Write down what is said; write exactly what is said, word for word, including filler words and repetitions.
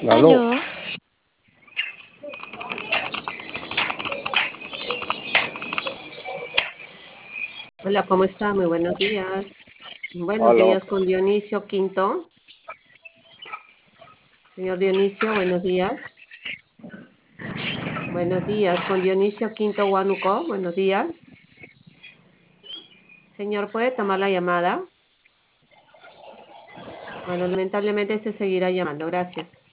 Aló, Aló, Hola, ¿cómo está? Muy buenos días. Buenos aló. días con Dionisio Quinto. Señor Dionisio, buenos días. Buenos días con Dionisio Quinto Huánuco. Buenos días. Señor, ¿puede tomar la llamada? Bueno, lamentablemente se seguirá llamando. Gracias.